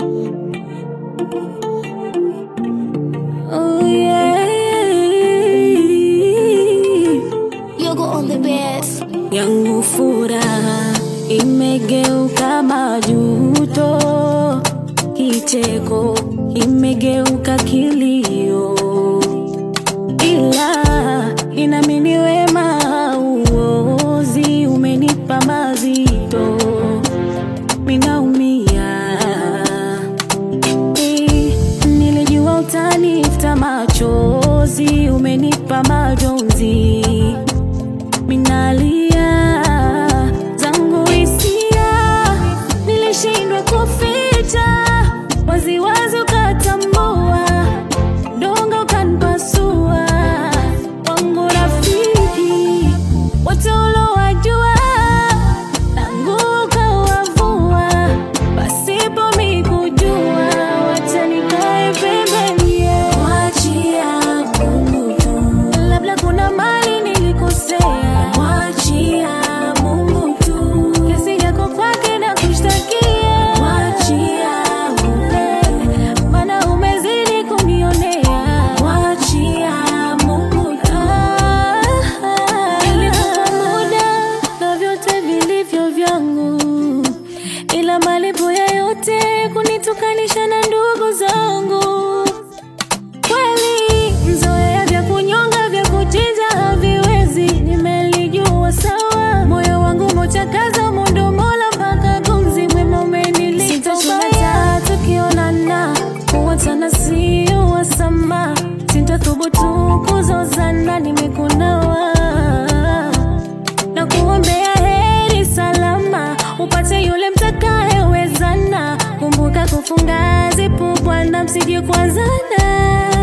Oh yeah, you go on the best. Yangu furaha imegeuka majuto, kicheko imegeuka kilio, ila inamini wema uozi umenipa mazito, minaumia. Nilijua utanifuta machozi, umenipa majonzi, minalia zangu hisia, nilishindwa kuficha, wazi wazi ukatambua, donga ukanipasua. Wangu rafiki wote ulowajua, tangu ukawavua, pasipo mikujua, wacha nikae pembeni. Mwachia Mungu tu, labda kuna mali nilikosea. Mwachia Mungu tu, kesi yako kwake na kushtakia. Mwachia Mungu, maana umezidi kunionea. Mwachia Mungu tu. Nilikupa muda na vyote vilivyo vyangu, ila malipo ya yote kunitukanisha na ndugu zangu. Kweli mzoea vya kunyonga vya kuchinja haviwezi, nimelijua sawa. Moyo wangu mochakaza mundo mola mpaka gumzi, mwema umenilipa. Sitachunga tukionana, kuwatana sio wasama. Sintathubutu kuzozana, nimekunawa na kuombea heri salama, upate yule mtakayewezana. Kumbuka kufunga zipu Bwana, msije kuanzana.